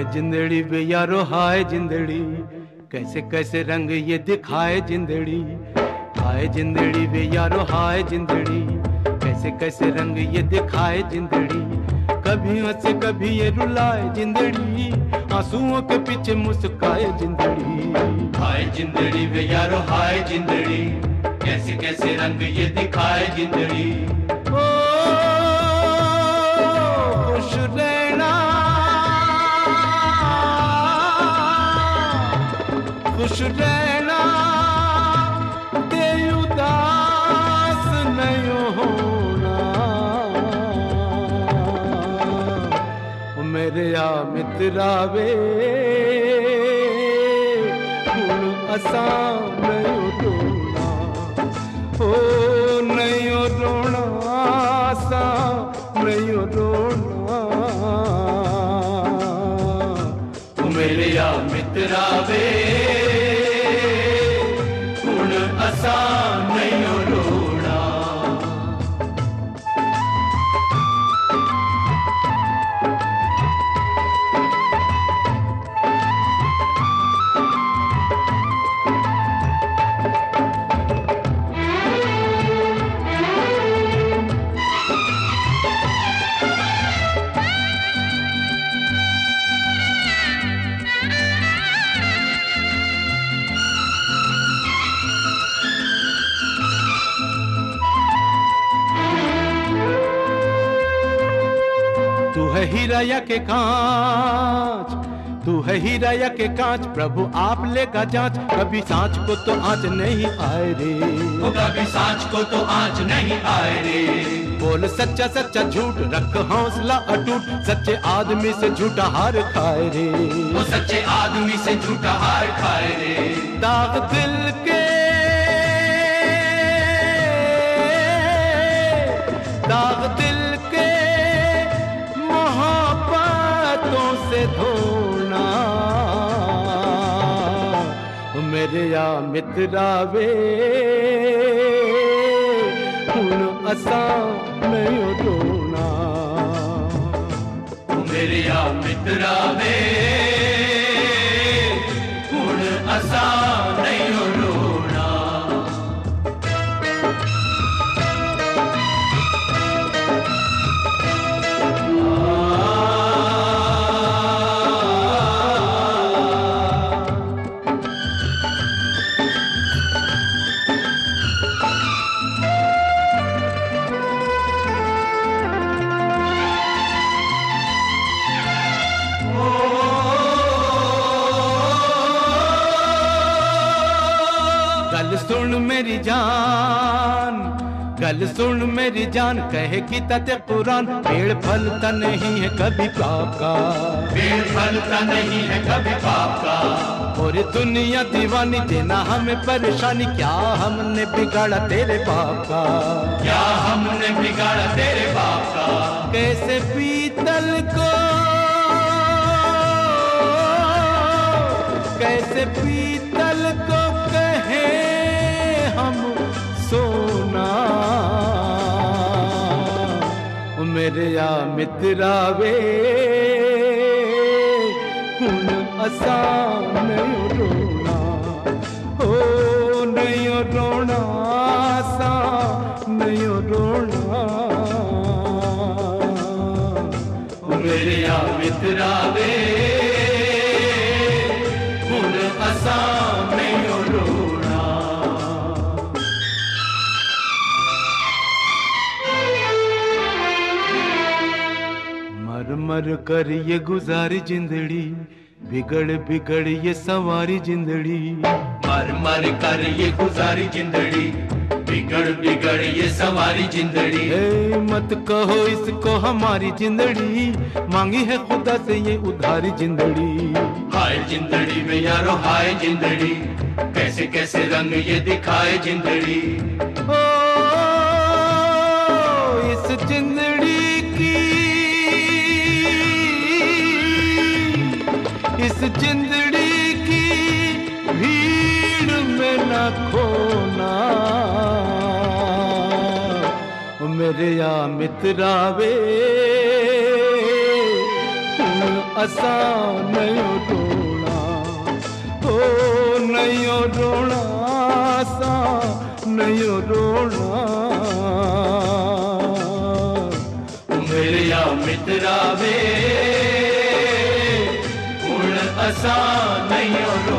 जिंदड़ी बे यारो हाय जिंदड़ी, कैसे कैसे रंग ये दिखाए जिंदड़ी। हाय जिंदड़ी बे यारो हाय जिंदड़ी, कैसे कैसे रंग ये दिखाए जिंदड़ी। कभी हंसे कभी ये रुलाए जिंदड़ी, आंसुओं के पीछे मुस्काए जिंदड़ी। हाय जिंदड़ी बे यारो हाय जिंदड़ी, कैसे कैसे रंग ये दिखाए जिंदड़ी। ओ खुश रहना, खुश रहना, दे उदास नहीं होना। मेरे आ मित्रा वे हुण असां नहीं रोना, ओ नहीं रोना, असां नहीं रोना। मेरे आ मित्रा वे हुण असां नहीं रोना। तू है हीरा के कांच, तू है हीरा के कांच, प्रभु आप लेगा जांच। कभी सांच को तो आंच नहीं आए रे, वो कभी सांच को तो आंच नहीं आए रे। बोल सच्चा सच्चा झूठ, रख हौसला अटूट, सच्चे आदमी से झूठा हार खाए रे। वो सच्चे आदमी से झूठा हार खाए रे। दाग दिल के, दाग दिल के मोहब्बतों से धोना। मेरे या मित्रा वे हुण असां नहीं रोना। मेरे या मित्रा वे हुण असां नहीं रोना। गल सुन मेरी जान, गल सुन मेरी जान, कहे की तते कुरान। पेड़ फलता नहीं है कभी पाप का, पेड़ फलता नहीं है कभी पाप का। और दुनिया दीवानी देना हमें परेशानी, क्या हमने बिगाड़ा तेरे बाप का। क्या हमने बिगाड़ा तेरे बाप का। कैसे पीतल को, कैसे पीतल को कहे हम सोना। मेरे या मित्रा वे हुण असां नहीं रोना, ओ नहीं रोना, असां नहीं रोना। मेरे या मित्रा वे हुण असां नहीं रोना। मर मर कर ये गुजारी जिंदड़ी, बिगड़ बिगड़ ये सवारी जिंदड़ी। मर मर कर ये गुजारी जिंदड़ी, बिगड़ बिगड़ ये सवारी जिंदड़ी। ए मत कहो इसको हमारी जिंदड़ी, मांगी है खुदा से ये उधारी जिंदड़ी। हाय जिंदड़ी में यारो हाय जिंदड़ी, कैसे कैसे रंग ये दिखाए जिंदड़ी। ओ इस जिंदड़ी की, इस जिंदड़ी की भीड़ में न खोना। मेरे या मित्रा वे असां नयो रोना, हो नयो रोना, असां नयो रोना। मेरिया मित्रा वे हुण असां नयो रोना।